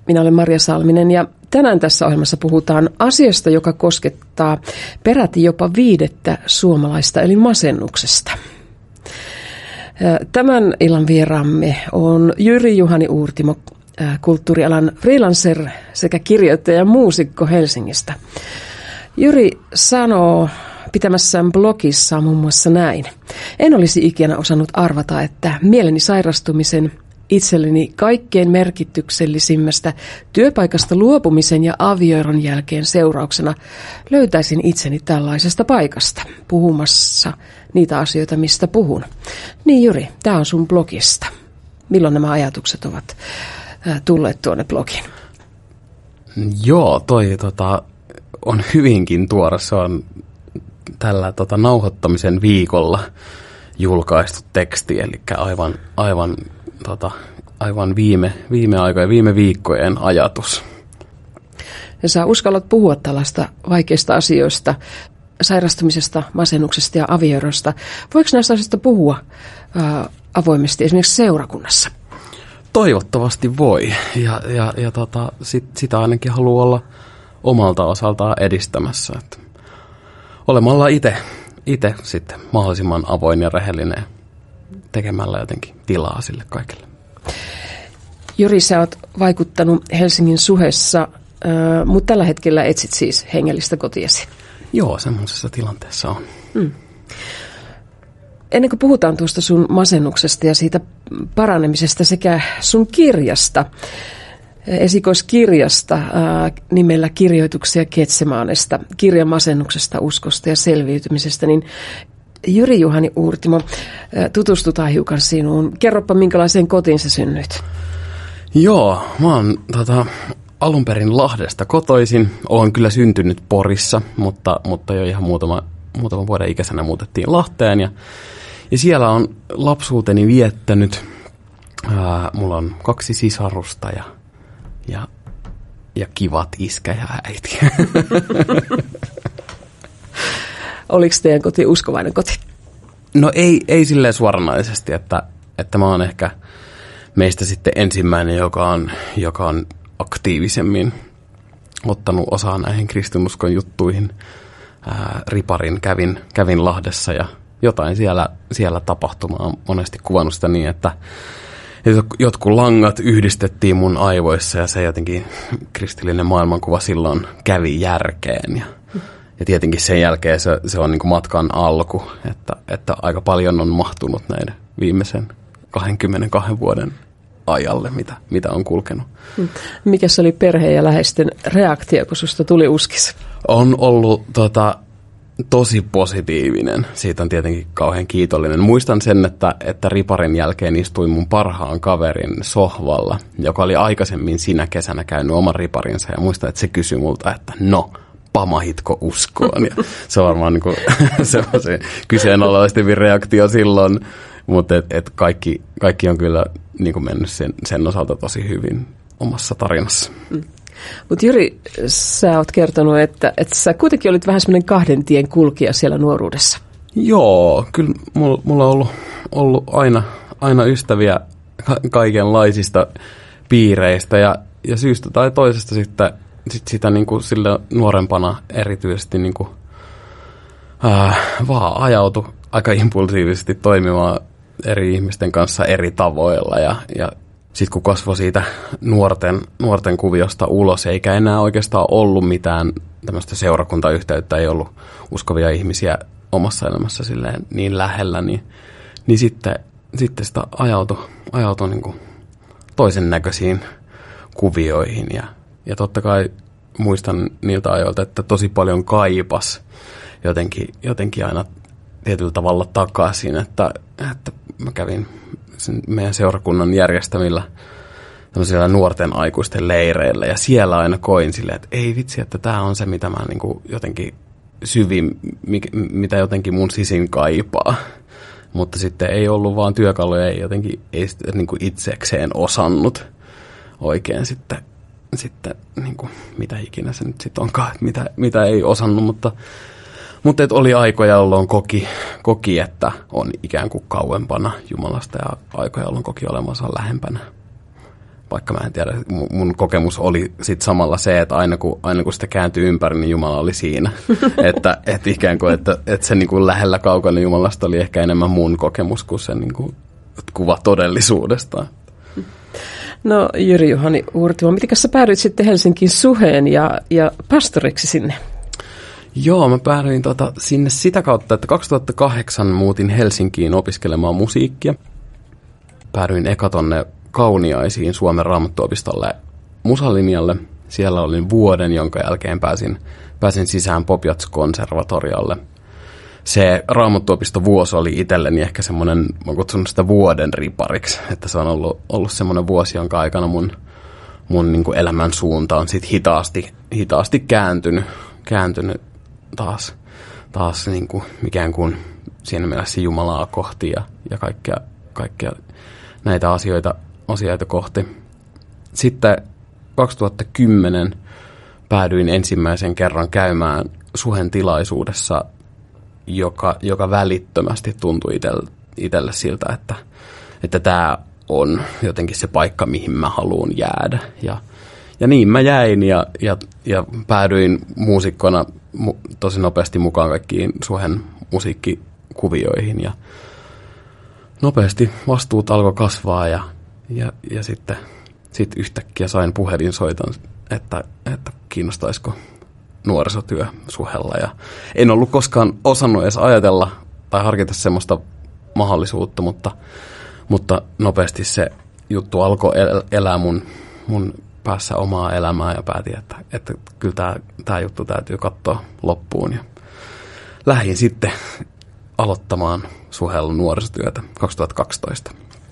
Minä olen Marja Salminen ja tänään tässä ohjelmassa puhutaan asiasta, joka koskettaa peräti jopa 5 suomalaista, eli masennuksesta. Tämän illan vieraamme on Jyri Juhani Uurtimo, kulttuurialan freelancer sekä kirjoittaja ja muusikko Helsingistä. Jyri sanoo pitämässään blogissa muun muassa näin. En olisi ikinä osannut arvata, että mieleni sairastumisen itselleni kaikkein merkityksellisimmästä työpaikasta luopumisen ja avioeron jälkeen seurauksena löytäisin itseni tällaisesta paikasta puhumassa niitä asioita, mistä puhun. Niin Jyri, tämä on sun blogista. Milloin nämä ajatukset ovat tulleet tuonne blogiin? Joo, toi on hyvinkin tuore. Se on tällä nauhoittamisen viikolla julkaistu teksti, eli aivan viime aikojen, viime viikkojen ajatus. Ja sä uskallat puhua tällaista vaikeista asioista, sairastumisesta, masennuksesta ja avioerosta. Voiko näistä asioista puhua avoimesti esimerkiksi seurakunnassa? Toivottavasti voi, ja sitä ainakin haluaa olla omalta osaltaan edistämässä. Että olemalla itse sitten mahdollisimman avoin ja rehellinen tekemällä jotenkin tilaa sille kaikille. Jyri, sä oot vaikuttanut Helsingin Suhessa, mutta tällä hetkellä etsit siis hengellistä kotiasi. Joo, semmoisessa tilanteessa on. Ennen kuin puhutaan tuosta sun masennuksesta ja siitä paranemisesta sekä sun kirjasta, esikoiskirjasta nimellä Kirjoituksia Getsemanesta, kirja masennuksesta, uskosta ja selviytymisestä, niin Jyri Juhani Uurtimo, tutustutaan hiukan sinuun. Kerropa, minkälaiseen kotiin sä synnyit? Joo, mä oon alun perin Lahdesta kotoisin. Olen kyllä syntynyt Porissa, mutta jo ihan muutaman vuoden ikäisenä muutettiin Lahteen. Ja siellä on lapsuuteni viettänyt. Mulla on 2 sisarusta ja kivat iskä ja äiti. Oliko teidän koti uskovainen koti? No ei suoranaisesti, että mä oon ehkä meistä sitten ensimmäinen, joka on aktiivisemmin ottanut osaa näihin kristinuskon juttuihin. Riparin kävin Lahdessa ja jotain siellä tapahtumaa. On monesti kuvannut sitä niin, että jotkut langat yhdistettiin mun aivoissa ja se jotenkin kristillinen maailmankuva silloin kävi järkeen. Ja tietenkin sen jälkeen se on niin kuin matkan alku, että aika paljon on mahtunut näiden viimeisen 22 vuoden ajalle, mitä on kulkenut. Mikäs oli perheen ja läheisten reaktio, kun susta tuli uskis? On ollut tosi positiivinen. Siitä on tietenkin kauhean kiitollinen. Muistan sen, että Riparin jälkeen istuin mun parhaan kaverin sohvalla, joka oli aikaisemmin sinä kesänä käynyt oman riparinsa. Ja muistan, että se kysyi multa, että pamahitko uskoon? Ja se on varmaan niin semmoisen kyseenalaistavin reaktio silloin, mutta kaikki on kyllä niin kuin mennyt sen osalta tosi hyvin omassa tarinassa. Mutta Jyri, sä oot kertonut, että sä kuitenkin olit vähän semmoinen 2 tien kulkija siellä nuoruudessa. Joo, kyllä mulla on ollut aina ystäviä kaikenlaisista piireistä ja syystä tai toisesta sitten sitä niin kuin sillä nuorempana erityisesti niin kuin, vaan ajautui aika impulsiivisesti toimimaan eri ihmisten kanssa eri tavoilla ja sitten kun kasvoi siitä nuorten kuviosta ulos, eikä enää oikeastaan ollut mitään tämmöistä seurakuntayhteyttä, ei ollut uskovia ihmisiä omassa elämässä silleen niin lähellä, niin sitten sitä ajautui niin kuin toisen näköisiin kuvioihin ja totta kai muistan niiltä ajoilta, että tosi paljon kaipas jotenkin aina tietyllä tavalla takaisin, että mä kävin meidän seurakunnan järjestämillä tämmöisillä nuorten aikuisten leireillä ja siellä aina koin silleen, että ei vitsi, että tämä on se, mitä mä niinku jotenkin syvin, mitä jotenkin mun sisin kaipaa. Mutta sitten ei ollut vaan työkaluja, ei niinku itsekseen osannut oikein sitten niinku, mitä ikinä se nyt sitten onkaan, mitä ei osannut, mutta oli aikoja, jolloin koki, että on ikään kuin kauempana Jumalasta ja aikoja, jolloin koki olevansa lähempänä. vaikka mä en tiedä, mun kokemus oli sit samalla se, että aina kun sitä kääntyi ympäri, niin Jumala oli siinä. että ikään kuin, että se niin kuin lähellä kaukana Jumalasta oli ehkä enemmän mun kokemus kuin se niin kuin kuva todellisuudesta. No Jyri-Juhani Uurtimo, mitenkäs sä päädyit sitten Helsinkiin Suheen ja pastoriksi sinne? Joo, mä päädyin sinne sitä kautta, että 2008 muutin Helsinkiin opiskelemaan musiikkia. Päädyin eka tonne Kauniaisiin Suomen Raamattuopistolle musalinjalle. Siellä olin vuoden, jonka jälkeen pääsin sisään Pop-Jazz-konservatorialle. Se Raamattuopistovuosi oli itselleni ehkä semmoinen, mä kutsun sitä vuoden ripariksi, että se on ollut semmoinen vuosi, jonka aikana mun niin kuin elämän suunta on sit hitaasti kääntynyt taas niin kuin ikään kuin siinä mielessä Jumalaa kohti ja kaikkia näitä asioita kohti. Sitten 2010 päädyin ensimmäisen kerran käymään Suhen tilaisuudessa, joka välittömästi tuntui itselle siltä, että tämä on jotenkin se paikka, mihin mä haluan jäädä. Ja niin mä jäin ja päädyin muusikkona tosi nopeasti mukaan kaikkiin Suhen musiikkikuvioihin. Ja nopeasti vastuut alkoi kasvaa ja sitten yhtäkkiä sain puhelinsoiton, että kiinnostaisiko nuorisotyö Suhella. Ja en ollut koskaan osannut edes ajatella tai harkita semmoista mahdollisuutta, mutta nopeasti se juttu alkoi elää mun päässä omaa elämää ja päätin, että kyllä tämä juttu täytyy katsoa loppuun. Ja lähdin sitten aloittamaan Suhella nuorisotyötä 2012.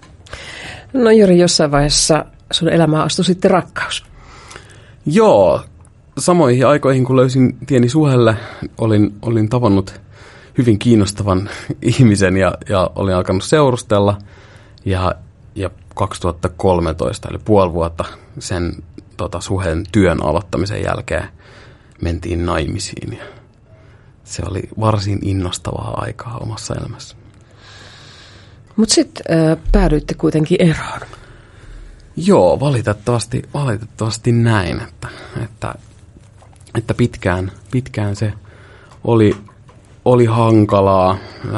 No Jyri, jossain vaiheessa sun elämään astui sitten rakkaus. Joo, samoihin aikoihin kun löysin tieni Suhelle, olin tavannut hyvin kiinnostavan ihmisen ja olin alkanut seurustella. Ja 2013, eli puoli vuotta sen Suhen työn aloittamisen jälkeen mentiin naimisiin. Ja se oli varsin innostavaa aikaa omassa elämässä. Mutta sitten päädyitte kuitenkin eroon. Joo, valitettavasti näin, että pitkään se oli hankalaa,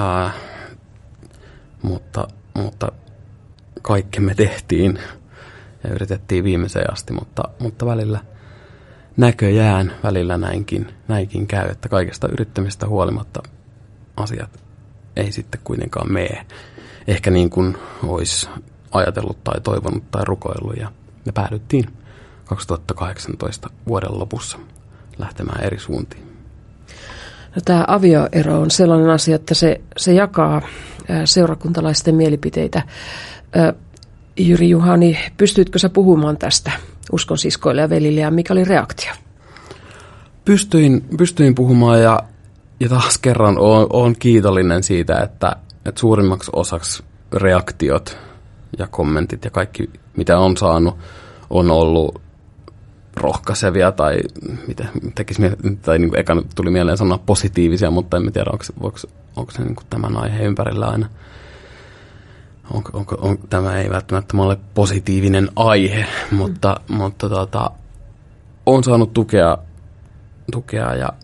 mutta kaikkemme tehtiin ja yritettiin viimeiseen asti, mutta välillä näköjään näinkin käy, että kaikesta yrittämistä huolimatta asiat ei sitten kuitenkaan mene ehkä niin kuin olisi ajatellut tai toivonut tai rukoillut, ja me päädyttiin 2018 vuoden lopussa lähtemään eri suuntiin. No, tämä avioero on sellainen asia, että se jakaa seurakuntalaisten mielipiteitä. Jyri-Juhani, pystyitkö sä puhumaan tästä uskonsiskoille ja velille, ja mikä oli reaktio? Pystyin puhumaan, ja taas kerran olen kiitollinen siitä, että suurimmaksi osaksi reaktiot ja kommentit ja kaikki, mitä on saanut, on ollut rohkaisevia tai mitä tekisi tai niin kuin eka tuli mieleen sanoa positiivisia, mutta en tiedä, onko se niin kuin tämän aiheen ympärillä aina. Tämä ei välttämättä ole positiivinen aihe, mutta on saanut tukea ja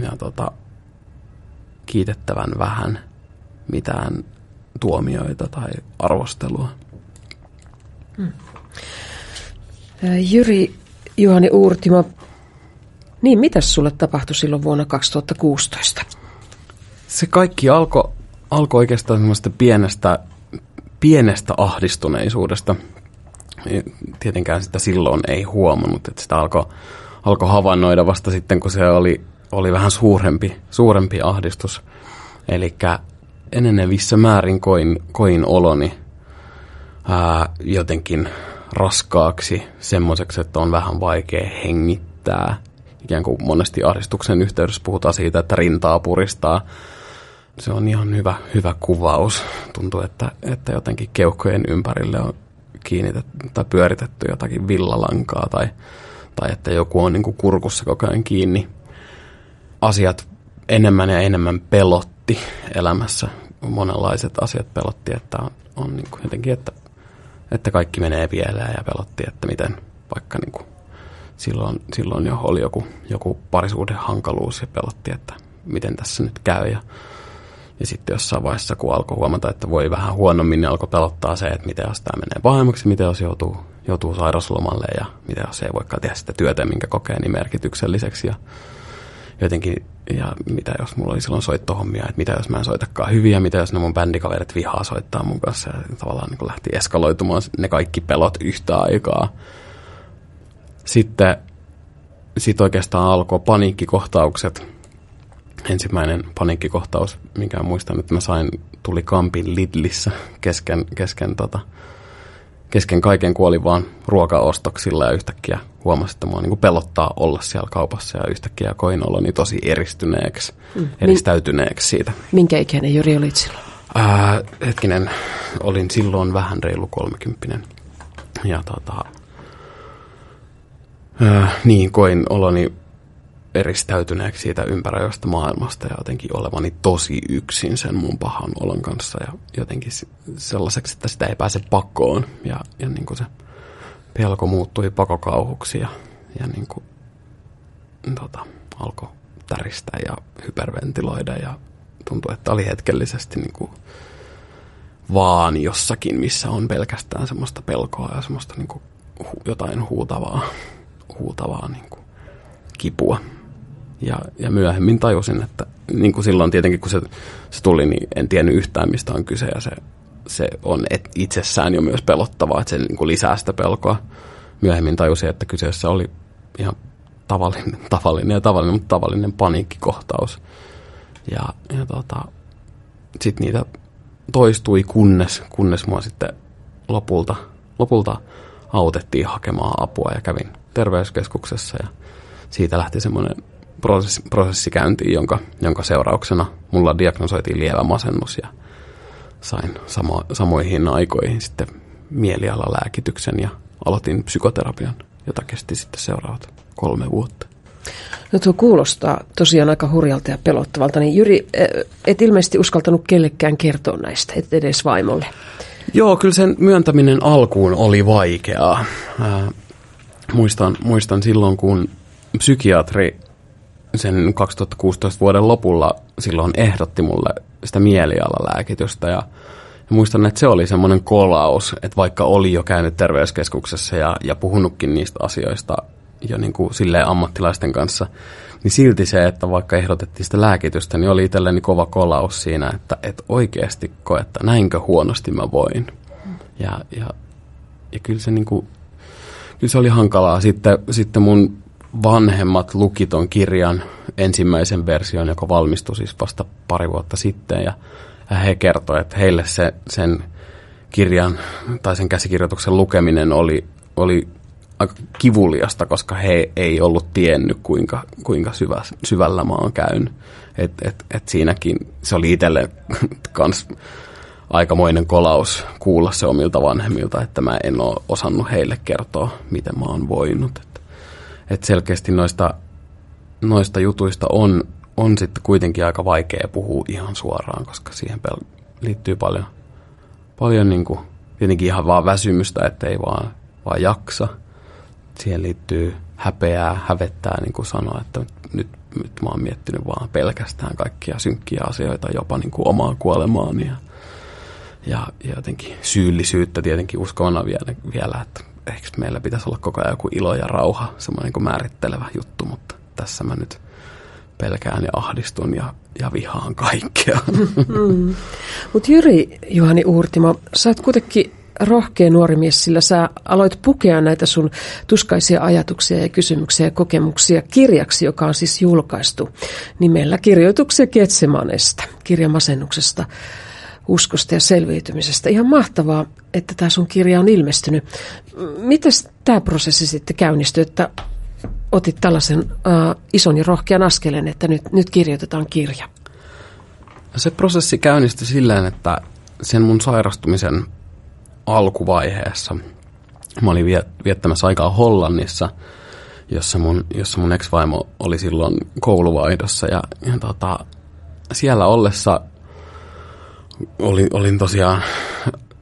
kiitettävän vähän mitään tuomioita tai arvostelua. Jyri-Juhani Uurtimo, niin mitäs sulle tapahtui silloin vuonna 2016? Se kaikki alkoi oikeastaan semmoista pienestä ahdistuneisuudesta. Tietenkään sitä silloin ei huomannut, että sitä alkoi havainnoida vasta sitten, kun se oli vähän suurempi ahdistus. Elikkä enenevissä määrin koin oloni jotenkin raskaaksi, semmoiseksi, että on vähän vaikea hengittää. Ikään kuin monesti ahdistuksen yhteydessä puhutaan siitä, että rintaa puristaa. Se on ihan hyvä kuvaus. Tuntuu, että jotenkin keuhkojen ympärille on kiinnitetty tai pyöritetty jotakin villalankaa tai että joku on niin kuin kurkussa koko ajan kiinni. Asiat enemmän ja enemmän pelotti elämässä. Monenlaiset asiat pelotti, että on niin kuin jotenkin, että että kaikki menee pieleen ja pelotti, että miten vaikka niin kuin silloin jo oli joku parisuuden hankaluus ja pelotti, että miten tässä nyt käy. Ja sitten jossain vaiheessa, kun alkoi huomata, että voi vähän huonommin, niin alkoi pelottaa se, että miten jos tämä menee pahemmaksi, miten jos joutuu sairauslomalle ja miten jos ei voikaan tehdä sitä työtä, minkä kokee niin merkitykselliseksi. Ja jotenkin, ja mitä jos mulla oli silloin soittohommia, että mitä jos mä en soitakaan hyviä, mitä jos ne mun bändikaverit vihaa soittaa mun kanssa. Ja tavallaan niin lähti eskaloitumaan ne kaikki pelot yhtä aikaa. Sitten oikeastaan alkoi paniikkikohtaukset. Ensimmäinen paniikkikohtaus, minkä muistan, että tuli Kampin Lidlissä kesken kaiken, kun olin vaan ruokaostoksilla ja yhtäkkiä huomasin, että mua niin kuin pelottaa olla siellä kaupassa ja yhtäkkiä koin oloni tosi eristäytyneeksi siitä. Minkä ikäinen Jyri olit silloin? Olin silloin vähän reilu 30. Ja niin koin oloni eristäytyneeksi siitä ympäröivästä maailmasta ja jotenkin olevani tosi yksin sen mun pahan olon kanssa ja jotenkin sellaiseksi, että sitä ei pääse pakoon ja niin kuin se pelko muuttui pakokauhuksi ja niin kuin, alkoi täristää ja hyperventiloida ja tuntui, että oli hetkellisesti niin kuin vaan jossakin, missä on pelkästään semmoista pelkoa ja semmoista niin kuin jotain huutavaa niin kuin kipua. Ja myöhemmin tajusin, että niin kuin silloin tietenkin kun se tuli, niin en tiennyt yhtään mistä on kyse ja se on itsessään jo myös pelottavaa, että se niin kuin lisää sitä pelkoa. Myöhemmin tajusin, että kyseessä oli ihan tavallinen paniikkikohtaus. Ja sitten niitä toistui, kunnes mua sitten lopulta autettiin hakemaan apua ja kävin terveyskeskuksessa ja siitä lähti semmoinen prosessi käyntiin, jonka seurauksena mulla diagnosoitiin lievä masennus ja sain samoihin aikoihin sitten mielialalääkityksen ja aloitin psykoterapian, jota kesti sitten seuraavat 3 vuotta. No tuo kuulostaa tosiaan aika hurjalta ja pelottavalta, niin Jyri, et ilmeisesti uskaltanut kellekään kertoa näistä, et edes vaimolle. Joo, kyllä sen myöntäminen alkuun oli vaikeaa. Muistan silloin, kun psykiatri sen 2016 vuoden lopulla silloin ehdotti mulle sitä mielialalääkitystä ja muistan, että se oli semmoinen kolaus, että vaikka oli jo käynyt terveyskeskuksessa ja puhunutkin niistä asioista jo niin kuin silleen ammattilaisten kanssa, niin silti se, että vaikka ehdotettiin sitä lääkitystä, niin oli itselleni kova kolaus siinä, että oikeasti että näinkö huonosti mä voin. Ja kyllä se niin kuin, kyllä se oli hankalaa. Sitten mun vanhemmat luki ton kirjan ensimmäisen version, joka valmistui siis vasta 2 vuotta sitten. Ja he kertoivat, että heille sen kirjan tai sen käsikirjoituksen lukeminen oli aika kivuliasta, koska he ei ollut tiennyt, kuinka syvällä mä oon käynyt. Et siinäkin se oli itselle kans aikamoinen kolaus kuulla se omilta vanhemmilta, että mä en ole osannut heille kertoa, miten mä oon voinut. Et selkeästi noista jutuista on sitten kuitenkin aika vaikea puhua ihan suoraan, koska siihen liittyy paljon niin kuin, tietenkin ihan vaan väsymystä, ettei vaan jaksa. Siihen liittyy hävettää niin kuin sanoa, että nyt mä oon miettinyt vaan pelkästään kaikkia synkkiä asioita, jopa niin kuin omaa kuolemaani. Ja jotenkin syyllisyyttä tietenkin uskovana vielä, että ehkä meillä pitäisi olla koko ajan joku ilo ja rauha, semmoinen niin määrittelevä juttu, mutta tässä mä nyt pelkään ja ahdistun ja vihaan kaikkea. Mutta Jyri Juhani Uurtimo, sä oot kuitenkin rohkea nuori mies, sillä sä aloit pukea näitä sun tuskaisia ajatuksia ja kysymyksiä ja kokemuksia kirjaksi, joka on siis julkaistu nimellä Kirjoituksia Getsemanesta, kirja masennuksesta, uskosta ja selviytymisestä. Ihan mahtavaa, että tämä sun kirja on ilmestynyt. Mites tämä prosessi sitten käynnistyi, että otit tällaisen ison ja rohkean askeleen, että nyt kirjoitetaan kirja? Se prosessi käynnistyi silleen, että sen mun sairastumisen alkuvaiheessa mä olin viettämässä aikaa Hollannissa, jossa mun ex-vaimo oli silloin kouluvaihdossa ja siellä ollessa olin tosiaan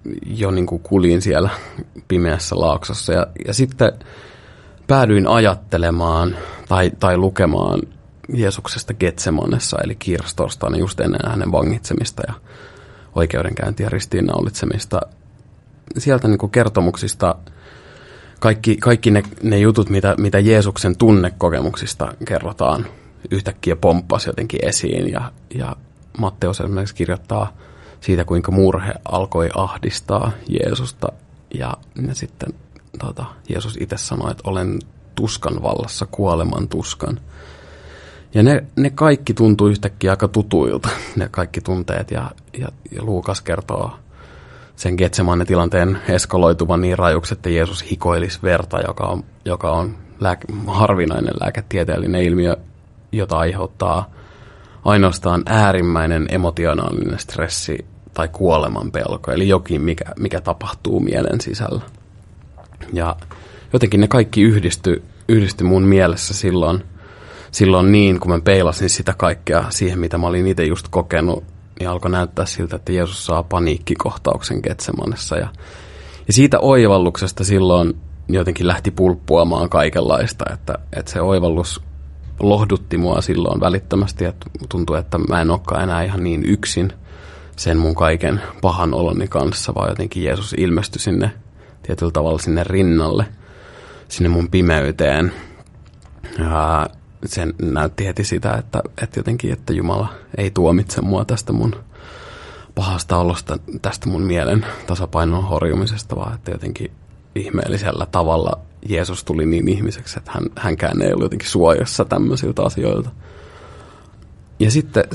jo niin kuin kuljin siellä pimeässä laaksossa. Ja sitten päädyin ajattelemaan tai lukemaan Jeesuksesta Getsemanessa, eli kiirastorstaina just ennen hänen vangitsemista ja oikeudenkäyntiä ristiinnaulitsemista. Sieltä niin kuin kertomuksista kaikki ne jutut, mitä Jeesuksen tunnekokemuksista kerrotaan, yhtäkkiä pomppasi jotenkin esiin. Ja Matteus esimerkiksi kirjoittaa siitä, kuinka murhe alkoi ahdistaa Jeesusta. Ja sitten Jeesus itse sanoi, että olen tuskan vallassa, kuoleman tuskan. Ja ne kaikki tuntuu yhtäkkiä aika tutuilta, ne kaikki tunteet. Ja Luukas kertoo sen Getsemanen tilanteen eskaloituvan niin rajuksi, että Jeesus hikoilisi verta, joka on harvinainen lääketieteellinen ilmiö, jota aiheuttaa ainoastaan äärimmäinen emotionaalinen stressi tai kuoleman pelko, eli jokin, mikä tapahtuu mielen sisällä. Ja jotenkin ne kaikki yhdistyi mun mielessä silloin niin, kun mä peilasin sitä kaikkea siihen, mitä mä olin itse just kokenut, niin alkoi näyttää siltä, että Jeesus saa paniikkikohtauksen Getsemanessa. Ja siitä oivalluksesta silloin jotenkin lähti pulppuamaan kaikenlaista, että se oivallus lohdutti mua silloin välittömästi, että tuntui, että mä en olekaan enää ihan niin yksin sen mun kaiken pahan oloni kanssa, vaan jotenkin Jeesus ilmestyi sinne tietyllä tavalla sinne rinnalle, sinne mun pimeyteen. Ja sen näytti heti sitä, että jotenkin, että Jumala ei tuomitse mua tästä mun pahasta olosta, tästä mun mielen tasapainon horjumisesta, vaan että jotenkin ihmeellisellä tavalla Jeesus tuli niin ihmiseksi, että hänkään ei ollut jotenkin suojassa tämmöisiltä asioilta. Ja sitten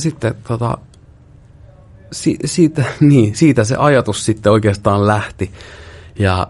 siitä se ajatus sitten oikeastaan lähti. Ja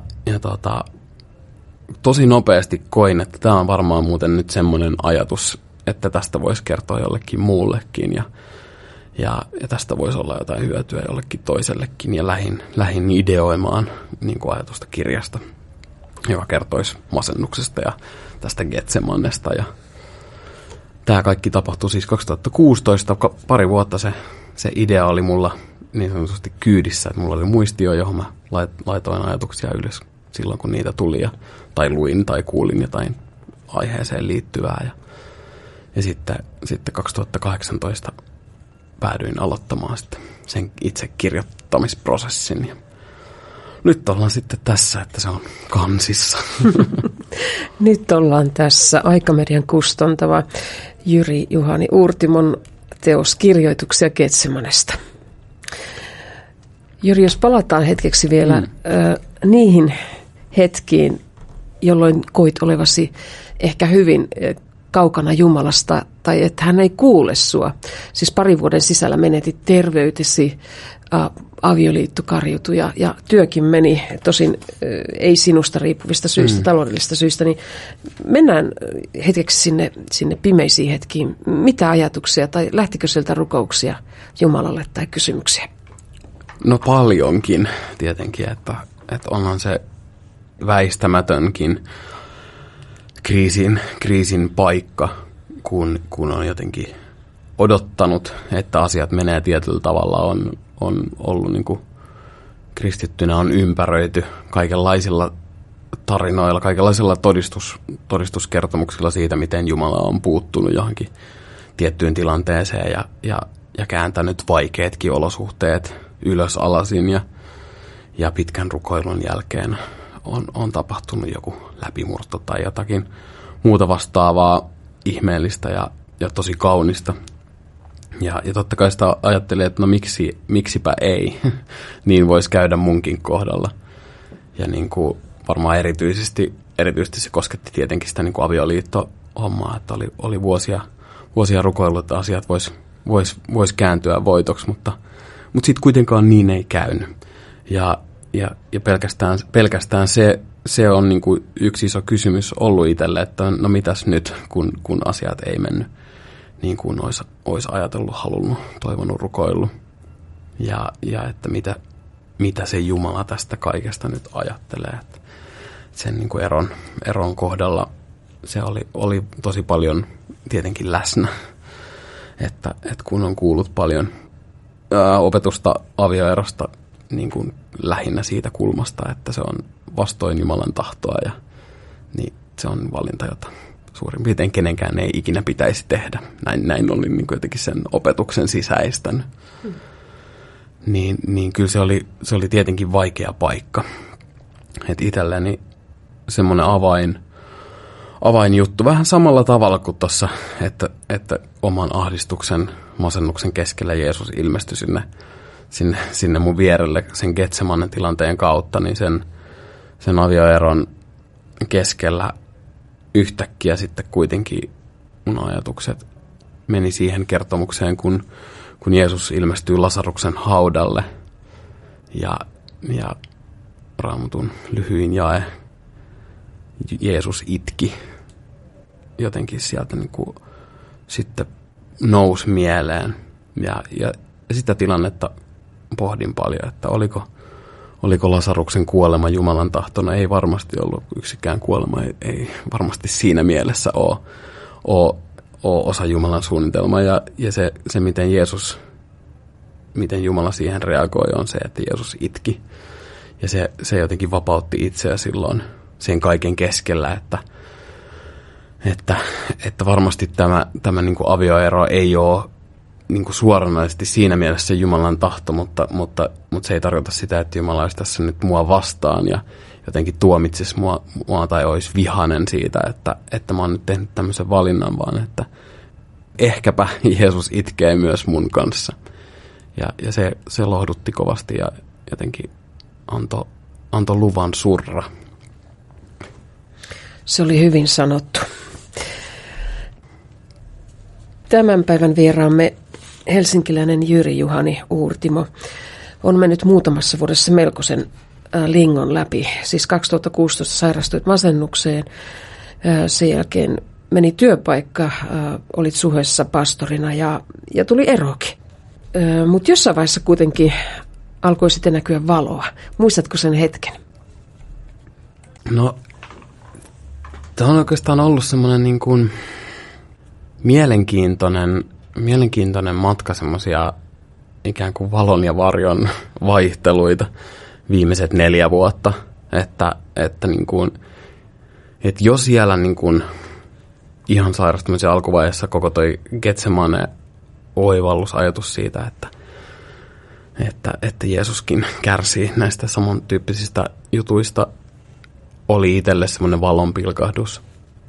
tosi nopeasti koin, että tämä on varmaan muuten nyt semmoinen ajatus, että tästä voisi kertoa jollekin muullekin ja tästä voisi olla jotain hyötyä jollekin toisellekin. Ja lähdin ideoimaan niin kuin ajatusta kirjasta, joka kertoisi masennuksesta ja tästä Getsemanesta. Ja tämä kaikki tapahtui siis 2016, pari vuotta se idea oli mulla niin sanotusti kyydissä, että mulla oli muistio, johon mä laitoin ajatuksia ylös silloin, kun niitä tuli, tai luin tai kuulin jotain aiheeseen liittyvää. Ja sitten 2018 päädyin aloittamaan sitten sen itse kirjoittamisprosessin. Ja nyt ollaan sitten tässä, että se on kansissa. Nyt ollaan tässä Aikamedian kustantava Jyri Juhani Uurtimon teos Kirjoituksia Getsemanesta. Jyri, jos palataan hetkeksi vielä niihin hetkiin, jolloin koit olevasi ehkä hyvin kaukana Jumalasta, tai että hän ei kuule sua. Siis 2 vuoden sisällä menetit terveytesi, avioliitto kariutui ja työkin meni, tosin ei sinusta riippuvista syistä, taloudellisista syistä, niin mennään hetkeksi sinne pimeisiin hetkiin. Mitä ajatuksia tai lähtikö sieltä rukouksia Jumalalle tai kysymyksiä? No paljonkin tietenkin, että onhan se väistämätönkin kriisin paikka, kun on jotenkin odottanut, että asiat menee tietyllä tavalla, on ollut niin kuin kristittynä on ympäröity kaikenlaisilla tarinoilla, kaikenlaisilla todistuskertomuksilla siitä, miten Jumala on puuttunut johonkin tiettyyn tilanteeseen ja kääntänyt vaikeatkin olosuhteet ylös alasin ja pitkän rukoilun jälkeen on tapahtunut joku läpimurto tai jotakin muuta vastaavaa ihmeellistä ja tosi kaunista. Ja totta kai sitä ajattelin, että no miksipä ei, niin voisi käydä munkin kohdalla. Ja niin kuin varmaan erityisesti se kosketti tietenkin sitä niin kuin avioliitto-hommaa, että oli vuosia rukoillut, että asiat vois kääntyä voitoksi, mutta sitten kuitenkaan niin ei käynyt. Ja pelkästään se on niin kuin yksi iso kysymys ollut itselle, että no mitäs nyt, kun asiat ei mennyt niin kuin olisi ajatellut, halunnut, toivonut, rukoillut. Ja että mitä se Jumala tästä kaikesta nyt ajattelee. Että sen niin kuin eron kohdalla se oli tosi paljon tietenkin läsnä. Että kun on kuullut paljon opetusta avioerosta niin kuin lähinnä siitä kulmasta, että se on vastoin Jumalan tahtoa ja niin se on valinta, jota suurin piirtein kenenkään ei ikinä pitäisi tehdä. Näin oli niin jotenkin sen opetuksen sisäistän. Niin kyllä se oli tietenkin vaikea paikka. Et itselleni semmoinen avainjuttu vähän samalla tavalla kuin tuossa, että oman ahdistuksen, masennuksen keskellä Jeesus ilmestyi sinne mun vierelle sen Getsemanen tilanteen kautta, niin sen avioeron keskellä yhtäkkiä sitten kuitenkin mun ajatukset meni siihen kertomukseen, kun Jeesus ilmestyy Lasaruksen haudalle ja Raamatun lyhyin jae Jeesus itki. Jotenkin sieltä niin kuin sitten nousi mieleen ja sitä tilannetta pohdin paljon, että oliko Lasaruksen kuolema Jumalan tahtona. Ei varmasti ollut yksikään kuolema, ei varmasti siinä mielessä ole osa Jumalan suunnitelmaa. Ja se miten Jumala siihen reagoi, on se, että Jeesus itki. Ja se jotenkin vapautti itseä silloin sen kaiken keskellä, että varmasti tämä niin kuin avioero ei ole niin kuin suoranaisesti siinä mielessä Jumalan tahto, mutta se ei tarkoita sitä, että Jumala olisi tässä nyt mua vastaan ja jotenkin tuomitsisi mua tai olisi vihainen siitä, että mä oon nyt tehnyt tämmöisen valinnan, vaan että ehkäpä Jeesus itkee myös mun kanssa. Ja se lohdutti kovasti ja jotenkin antoi luvan surra. Se oli hyvin sanottu. Tämän päivän vieraamme helsinkiläinen Jyri Juhani Uurtimo on mennyt muutamassa vuodessa melkoisen lingon läpi. Siis 2016 sairastuit masennukseen, sen jälkeen meni työpaikka, olit suhessa pastorina ja tuli erokin. Mutta jossain vaiheessa kuitenkin alkoi sitten näkyä valoa. Muistatko sen hetken? No, tämä on oikeastaan ollut semmoinen niin kuin mielenkiintoinen matka, semmoisia ikään kuin valon ja varjon vaihteluita viimeiset 4 vuotta. Että niin kuin, että jo siellä niin kuin ihan sairastumisen alkuvaiheessa koko toi Getsemane oivallusajatus siitä, että Jeesuskin kärsii näistä samantyyppisistä jutuista, oli itselle semmoinen valonpilkahdus.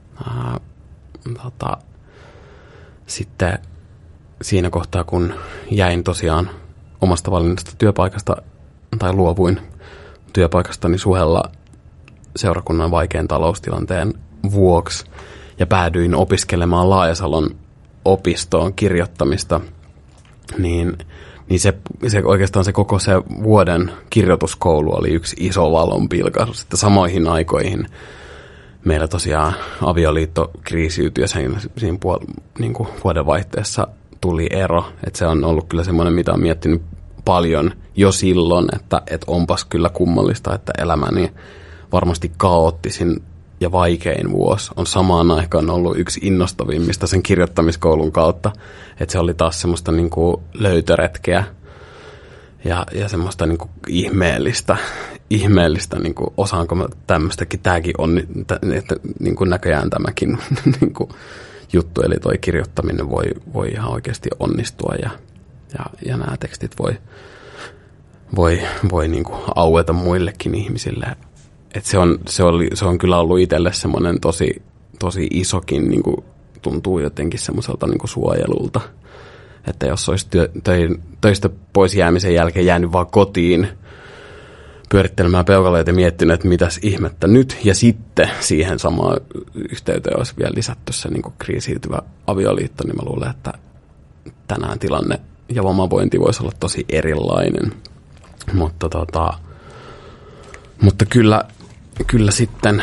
Sitten siinä kohtaa, kun jäin tosiaan omasta valinnasta työpaikasta tai luovuin työpaikastani Suhella seurakunnan vaikean taloustilanteen vuoksi ja päädyin opiskelemaan Laajasalon opistoon kirjoittamista, niin se oikeastaan se koko se vuoden kirjoituskoulu oli yksi iso valonpilkahdus. Sitten samoihin aikoihin meillä tosiaan avioliitto kriisiytyi ja siinä niin kuin vuodenvaihteessa tuli ero. Että se on ollut kyllä semmoinen, mitä olen miettinyt paljon jo silloin, että onpas kyllä kummallista, että elämäni varmasti kaoottisin ja vaikein vuosi on samaan aikaan ollut yksi innostavimmista sen kirjoittamiskoulun kautta. Että se oli taas semmoista niin kuin löytöretkeä ja semmoista niin kuin ihmeellistä niin kuin osaanko mä tämmöistäkin, tämäkin on, että niin kuin näköjään tämäkin niin kuin juttu, eli toi kirjoittaminen voi ihan oikeasti onnistua ja nämä tekstit voi niin kuin aueta muillekin ihmisille. Että se on kyllä ollut itselle semmoinen tosi isokin, niin kuin tuntuu jotenkin semmoiselta niin kuin suojelulta. Että jos olisi töistä pois jäämisen jälkeen jäänyt vaan kotiin pyörittelemään peukaloita ja miettinyt, että mitäs ihmettä nyt. Ja sitten siihen samaan yhteyteen olisi vielä lisätty se niin kuin kriisiytyvä avioliitto, niin mä luulen, että tänään tilanne ja omavointi voisi olla tosi erilainen. Mutta kyllä sitten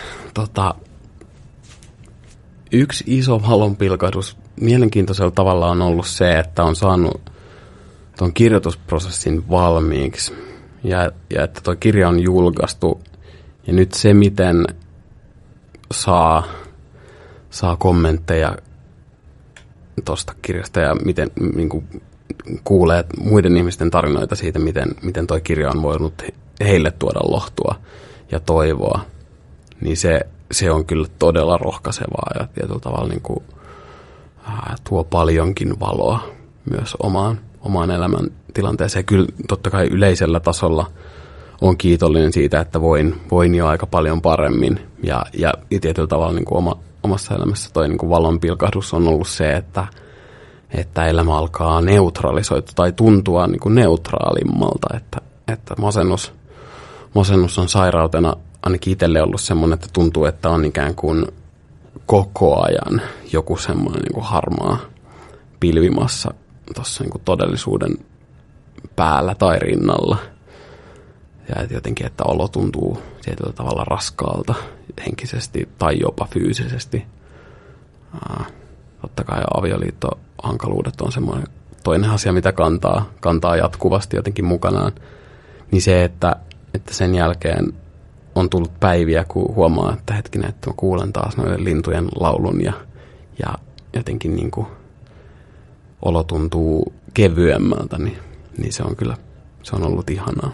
yksi iso valonpilkahdus mielenkiintoisella tavalla on ollut se, että on saanut tuon kirjoitusprosessin valmiiksi ja että tuo kirja on julkaistu ja nyt se, miten saa kommentteja tuosta kirjasta ja miten niin kuin kuulee muiden ihmisten tarinoita siitä, miten toi kirja on voinut heille tuoda lohtua ja toivoa, niin se on kyllä todella rohkaisevaa ja tietyllä tavalla niin kuin, tuo paljonkin valoa myös omaan elämäntilanteeseen. Kyllä totta kai yleisellä tasolla on kiitollinen siitä, että voin jo aika paljon paremmin ja tietyllä tavalla niin kuin omassa elämässä toi niin kuin valonpilkahdus on ollut se, että elämä alkaa neutralisoitua tai tuntua niin kuin neutraalimmalta, että masennus on sairautena ainakin itselle ollut semmoinen, että tuntuu, että on ikään kuin koko ajan joku semmoinen niin kuin harmaa pilvimassa tuossa niin kuin todellisuuden päällä tai rinnalla. Ja jotenkin, että olo tuntuu tietyllä tavalla raskaalta henkisesti tai jopa fyysisesti. Totta kai avioliittohankaluudet on semmoinen toinen asia, mitä kantaa jatkuvasti jotenkin mukanaan. Niin se, että sen jälkeen on tullut päiviä, kun huomaa, että hetkinen, että mä kuulen taas noiden lintujen laulun ja jotenkin niin kuin olo tuntuu kevyemmältä, niin se on kyllä, se on ollut ihanaa.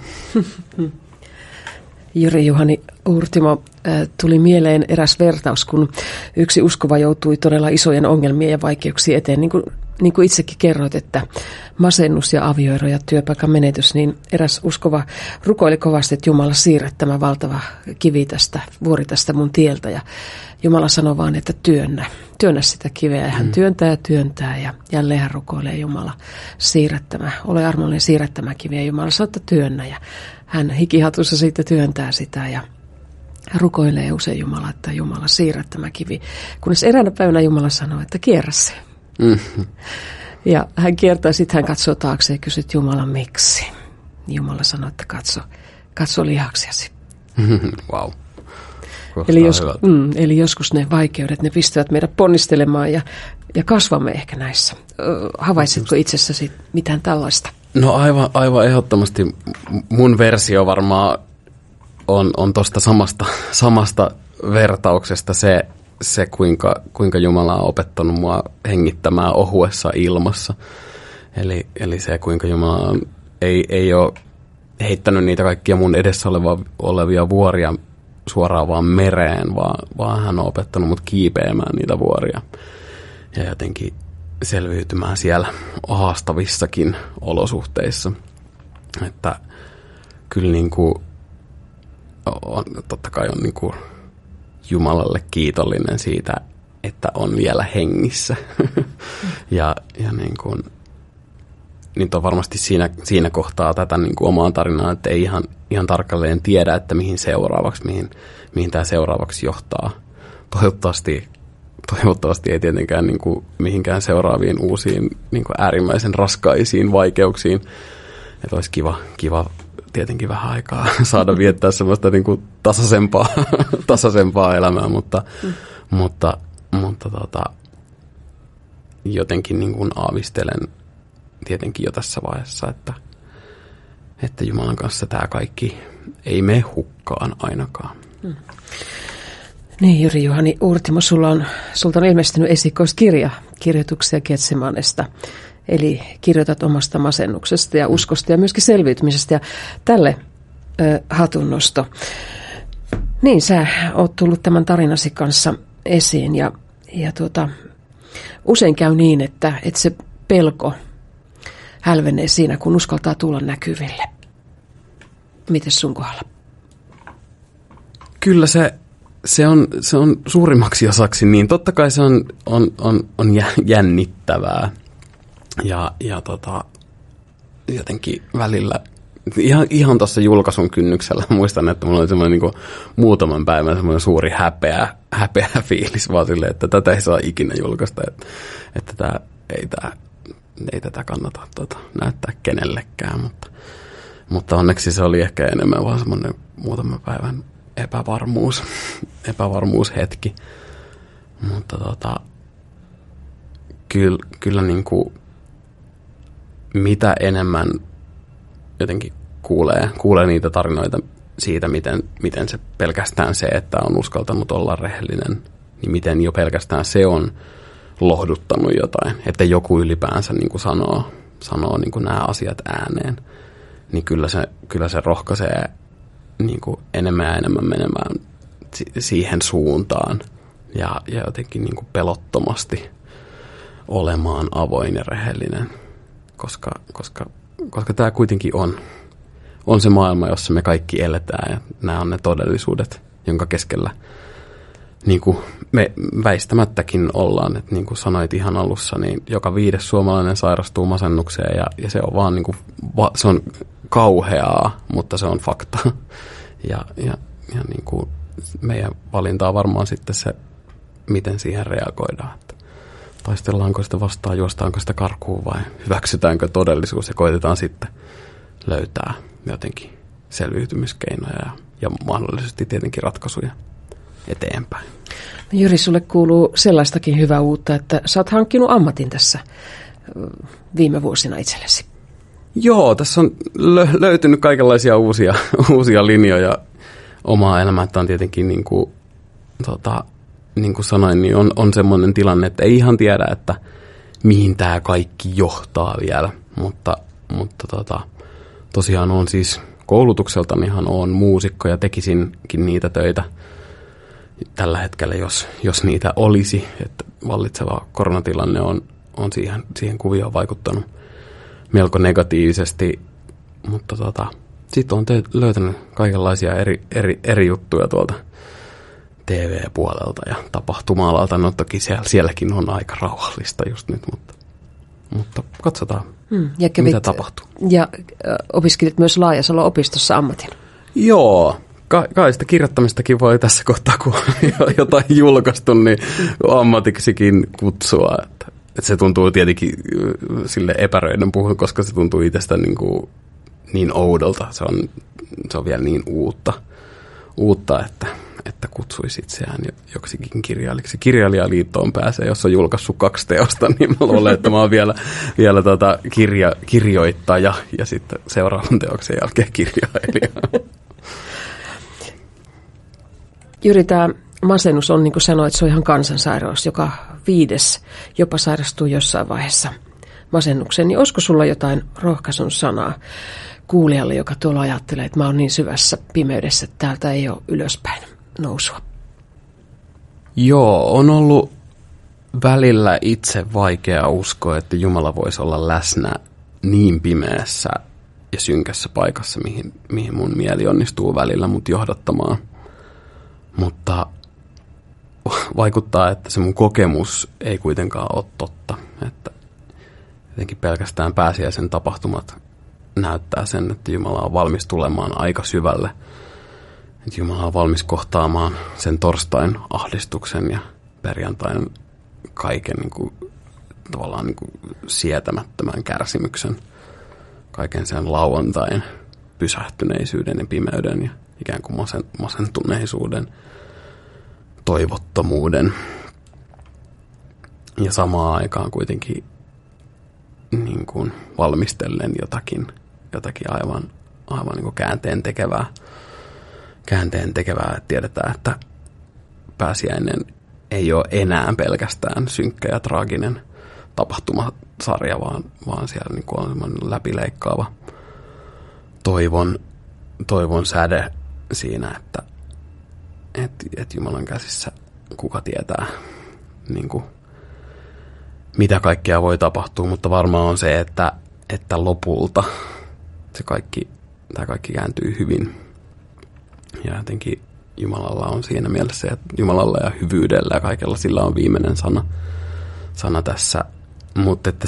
Jyri Juhani Uurtimo, tuli mieleen eräs vertaus, kun yksi uskova joutui todella isojen ongelmien ja vaikeuksien eteen. Niin kuin itsekin kerroit, että masennus ja avioero ja työpaikan menetys, niin eräs uskova rukoili kovasti, että Jumala siirrä tämä valtava kivi vuori tästä mun tieltä. Ja Jumala sanoi vaan, että työnnä sitä kiveä. Ja hän työntää ja jälleen hän rukoilee Jumala ole armollinen, siirrä tämä kivi. Ja Jumala sanoi, että työnnä. Ja hän hikihatussa siitä työntää sitä ja rukoilee usein Jumala, että Jumala siirrä tämä kivi. Kunnes eräänä päivänä Jumala sanoi, että kierrä se. Mm-hmm. Ja hän kiertää, sitten hän katsoo taakse ja kysyy, Jumala, miksi? Jumala sanoi, että katso lihaksiasi. Wow. Eli joskus ne vaikeudet, ne pistävät meidät ponnistelemaan ja kasvamme ehkä näissä. Havaitsitko itsessäsi mitään tällaista? No aivan ehdottomasti. Mun versio varmaan on tuosta samasta vertauksesta se kuinka Jumala on opettanut mua hengittämään ohuessa ilmassa. Eli se, kuinka Jumala ei ole heittänyt niitä kaikkia mun edessä olevia vuoria suoraan vaan mereen, vaan hän on opettanut mut kiipeämään niitä vuoria. Ja jotenkin selviytymään siellä haastavissakin olosuhteissa. Että kyllä niin kuin totta kai on niin kuin Jumalalle kiitollinen siitä, että on vielä hengissä. ja niin kuin, niin on varmasti siinä kohtaa tätä niin kuin omaa tarinaa, että ei ihan tarkalleen tiedä, että mihin tämä seuraavaksi johtaa. Toivottavasti ei tietenkään niin kuin mihinkään seuraaviin uusiin niin kuin äärimmäisen raskaisiin vaikeuksiin. Että olisi kiva tietenkin vähän aikaa saada viettää semmoista niin kuin tasaisempaa elämää, mutta jotenkin niin kuin aavistelen tietenkin jo tässä vaiheessa, että Jumalan kanssa tämä kaikki ei mene hukkaan ainakaan. Niin, Jyri Juhani Uurtimo, sulta on ilmestynyt esikoiskirja kirjoituksia Getsemanesta. Eli kirjoitat omasta masennuksesta ja uskosta ja myöskin selviytymisestä. Ja tälle hatunnosto. Niin, sä oot tullut tämän tarinasi kanssa esiin. Ja usein käy niin, että se pelko hälvenee siinä, kun uskaltaa tulla näkyville. Mites sun kohdalla? Kyllä se on suurimmaksi osaksi niin. Totta kai se on jännittävää. Ja jotenkin välillä, ihan tuossa julkaisun kynnyksellä, muistan, että mulla oli semmoinen niin kuin muutaman päivän semmoinen suuri häpeä fiilis vaan silleen, että tätä ei saa ikinä julkaista, että ei tätä kannata näyttää kenellekään, mutta onneksi se oli ehkä enemmän vaan semmoinen muutaman päivän epävarmuushetki, mutta kyllä niin kuin mitä enemmän jotenkin kuulee niitä tarinoita siitä, miten se pelkästään se, että on uskaltanut olla rehellinen, niin miten jo pelkästään se on lohduttanut jotain, että joku ylipäänsä niin kuin sanoo niin kuin nämä asiat ääneen, niin kyllä se rohkaisee niin kuin enemmän ja enemmän menemään siihen suuntaan ja jotenkin niin kuin pelottomasti olemaan avoin ja rehellinen, koska tämä kuitenkin on se maailma, jossa me kaikki eletään ja nämä on ne todellisuudet, jonka keskellä niin kuin me väistämättäkin ollaan. Että niin kuin sanoit ihan alussa, niin joka 5. suomalainen sairastuu masennukseen ja se on vaan niin kuin, se on kauheaa, mutta se on fakta. Ja niin kuin meidän valinta on varmaan sitten se, miten siihen reagoidaan. Että taistellaanko sitä vastaan, juostaanko sitä karkuun vai hyväksytäänkö todellisuus ja koitetaan sitten löytää jotenkin selviytymiskeinoja ja mahdollisesti tietenkin ratkaisuja eteenpäin. Jyri, sulle kuuluu sellaistakin hyvää uutta, että sä oot hankkinut ammatin tässä viime vuosina itsellesi. Joo, tässä on löytynyt kaikenlaisia uusia linjoja omaa elämää. Tämä on tietenkin, niin kuin sanoin, niin on semmoinen tilanne, että ei ihan tiedä, että mihin tämä kaikki johtaa vielä. Mutta tosiaan on siis koulutukseltanihan on muusikko ja tekisinkin niitä töitä tällä hetkellä, jos niitä olisi. Että vallitseva koronatilanne on siihen kuvioon vaikuttanut melko negatiivisesti, mutta sitten on löytänyt kaikenlaisia eri juttuja tuolta TV-puolelta ja tapahtuma-alalta. No toki sielläkin on aika rauhallista just nyt, mutta katsotaan, mitä tapahtuu. Ja opiskelit myös Laajasalo-opistossa ammatin. Joo, kai sitä kirjoittamistakin voi tässä kohtaa, kun on jotain julkaistu, niin ammatiksikin kutsua. Että se tuntuu tietenkin sille epäröiden puhua, koska se tuntuu itsestä niin oudolta. Se on vielä niin uutta että kutsuisi itseään joksikin kirjailijaksi. Kirjailijaliittoon pääsee, jos on julkaissut 2 teosta, niin mä luulen, että mä oon vielä kirjoittaja ja sitten seuraavan teoksen jälkeen kirjailija. Jyri, tämä masennus on, niin kuin sanoit, se on ihan kansansairaus, joka 5. jopa sairastuu jossain vaiheessa masennukseen. Niin olisiko sulla jotain rohkaisun sanaa kuulijalle, joka tuolla ajattelee, että mä oon niin syvässä pimeydessä, että täältä ei ole ylöspäin nousua? Joo, on ollut välillä itse vaikea uskoa, että Jumala voisi olla läsnä niin pimeässä ja synkässä paikassa, mihin mun mieli onnistuu välillä mut johdattamaan. Mutta vaikuttaa, että se mun kokemus ei kuitenkaan ole totta. Että jotenkin pelkästään pääsiäisen tapahtumat näyttää sen, että Jumala on valmis tulemaan aika syvälle. Että Jumala on valmis kohtaamaan sen torstain ahdistuksen ja perjantain kaiken tavallaan sietämättömän kärsimyksen. Kaiken sen lauantain pysähtyneisyyden ja pimeyden ja ikään kuin masentuneisuuden, toivottomuuden. Ja samaan aikaan kuitenkin niin kuin valmistellen jotakin aivan niin kuin käänteen tekevää. Että tiedetään, että pääsiäinen ei ole enää pelkästään synkkä ja traaginen tapahtumasarja, vaan siellä niin kuin on semmoinen läpileikkaava toivon säde siinä, että Jumalan käsissä kuka tietää, niin kuin, mitä kaikkea voi tapahtua, mutta varmaan on se, että lopulta tämä kaikki kääntyy hyvin. Ja jotenkin Jumalalla on siinä mielessä, että Jumalalla ja hyvyydellä ja kaikella sillä on viimeinen sana tässä. Mutta että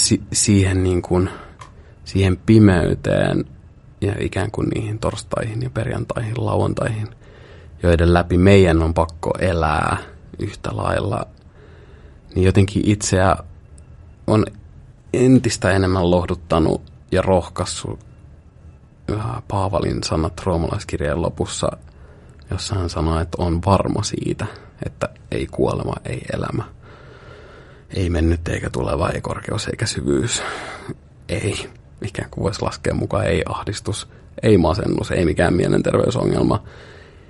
siihen pimeyteen ja ikään kuin niihin torstaihin ja perjantaihin, lauantaihin, joiden läpi meidän on pakko elää yhtä lailla, niin jotenkin itseä on entistä enemmän lohduttanut ja rohkaissut Paavalin sanat roomalaiskirjeen lopussa, jossa hän sanoo, että on varma siitä, että ei kuolema, ei elämä, ei mennyt eikä tuleva, ei korkeus eikä syvyys, ei, ikään kuin voisi laskea mukaan, ei ahdistus, ei masennus, ei mikään mielenterveysongelma,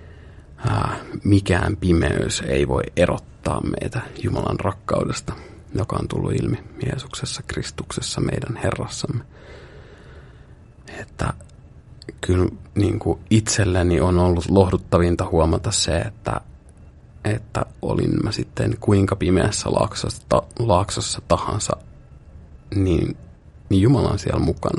mikään pimeys ei voi erottaa meitä Jumalan rakkaudesta. joka on tullut ilmi Jeesuksessa, Kristuksessa, meidän Herrassamme. Että kyllä niin kuin itselleni on ollut lohduttavinta huomata se, että olin mä sitten kuinka pimeässä laaksossa tahansa, niin Jumala on siellä mukana.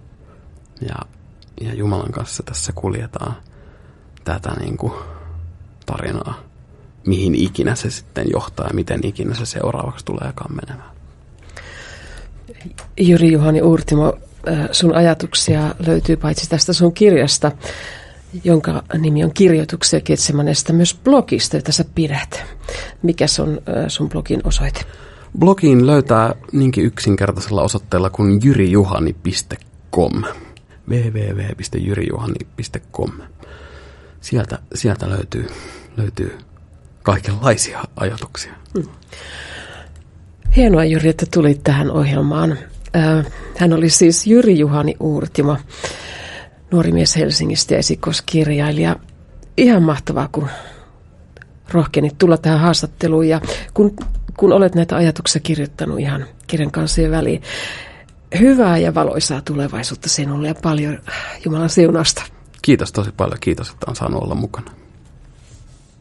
Ja Jumalan kanssa tässä kuljetaan tätä niin kuin tarinaa, mihin ikinä se sitten johtaa ja miten ikinä se seuraavaksi tuleekaan menemään. Jyri Juhani Uurtimo, sun ajatuksia löytyy paitsi tästä sun kirjasta, jonka nimi on Kirjoituksia Getsemanesta, myös blogista, jota sä pidät. Mikäs on sun blogin osoite? Blogiin löytää niinkin yksinkertaisella osoitteella kuin jyrijuhani.com. www.jyrijuhani.com. Sieltä löytyy kaikenlaisia ajatuksia. Hienoa, Jyri, että tulit tähän ohjelmaan. Hän oli siis Jyri Juhani Uurtimo, nuori mies Helsingistä ja esikoiskirjailija. Ihan mahtavaa, kun rohkenit tulla tähän haastatteluun ja kun olet näitä ajatuksia kirjoittanut ihan kirjan kanssien väliin. Hyvää ja valoisaa tulevaisuutta sinulle ja paljon Jumalan siunausta. Kiitos tosi paljon. Kiitos, että on saanut olla mukana.